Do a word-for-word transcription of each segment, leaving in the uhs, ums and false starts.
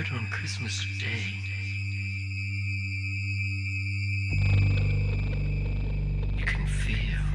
on Christmas Day. You can feel.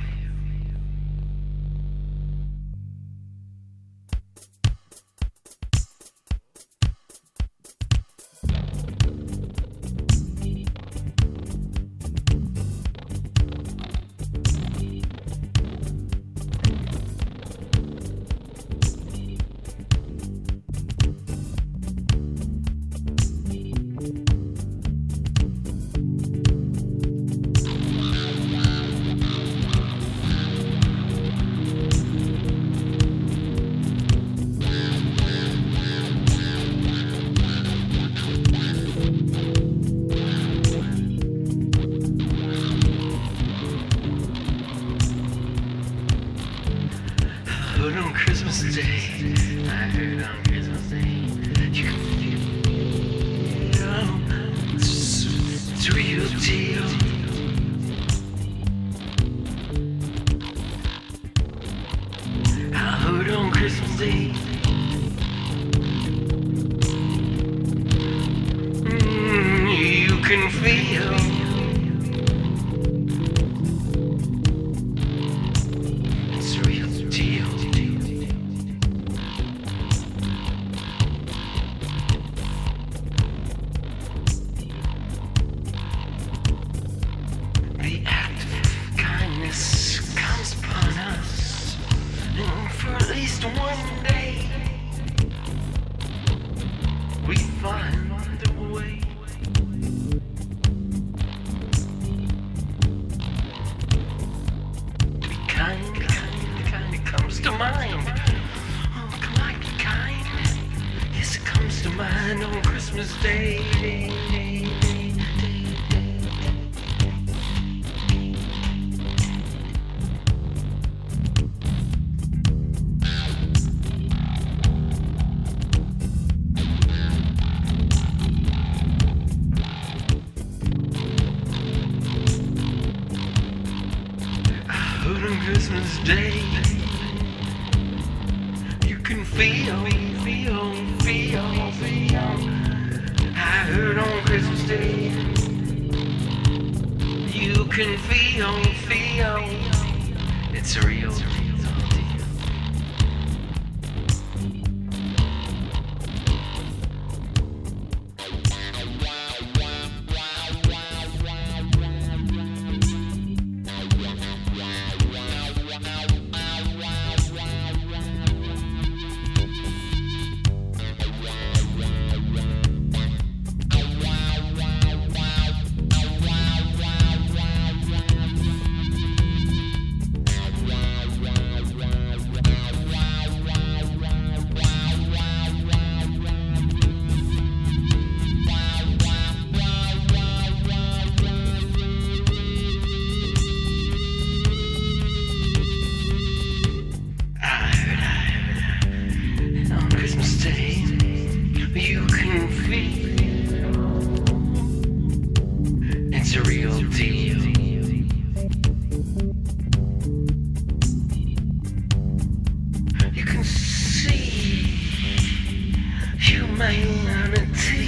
Heard on Christmas Day, I heard on Christmas Day, you can feel it's, it's a real deal. I heard on Christmas Day, mm, you can feel. The act of kindness comes upon us, and for at least one day we find a way to be kind, kind, kind. It comes to mind. Oh, come on, be kind. Yes, it comes to mind on Christmas Day. Heard on Christmas Day, you can feel, feel, feel, feel. I heard on Christmas Day, you can feel, feel. It's a real, real deal. You can feel it's a real deal. You can see humanity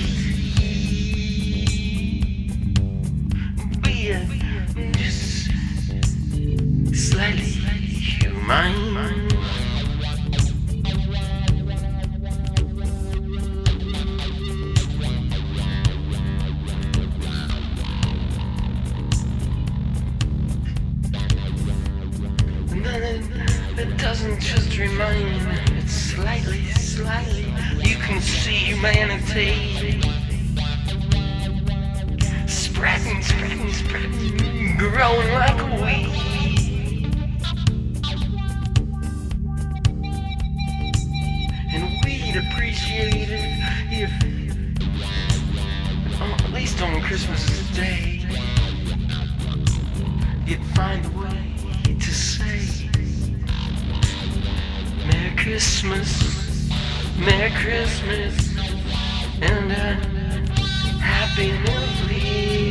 being just slightly human. It doesn't just remain, it's slightly, slightly. You can see humanity spreading, spreading, spreading, growing like a weed. And we'd appreciate it if, oh, at least on Christmas Day, you'd find a way to say Merry Christmas, Merry Christmas, and a Happy New Year.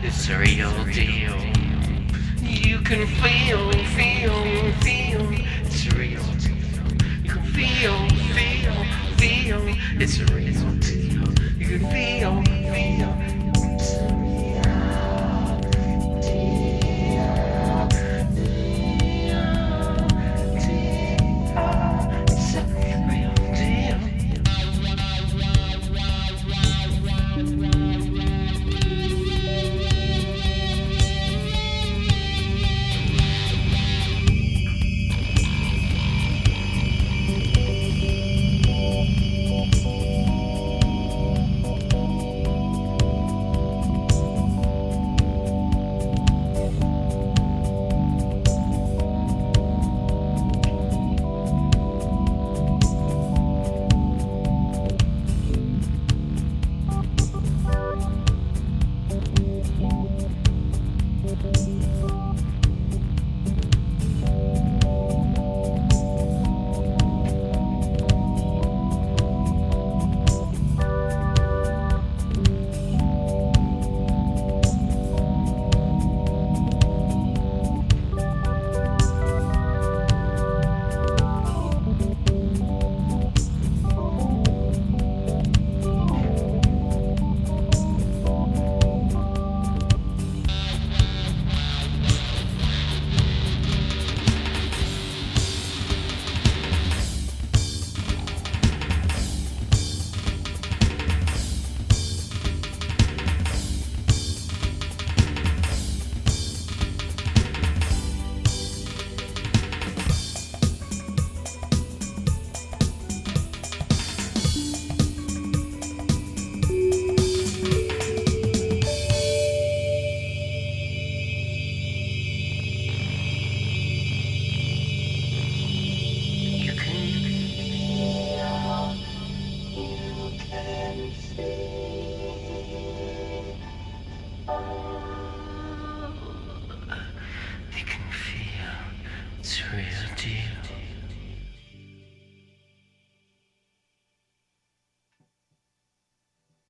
It's a real deal. You can feel, feel, feel. It's a real deal. You can feel, feel, feel. It's a real deal.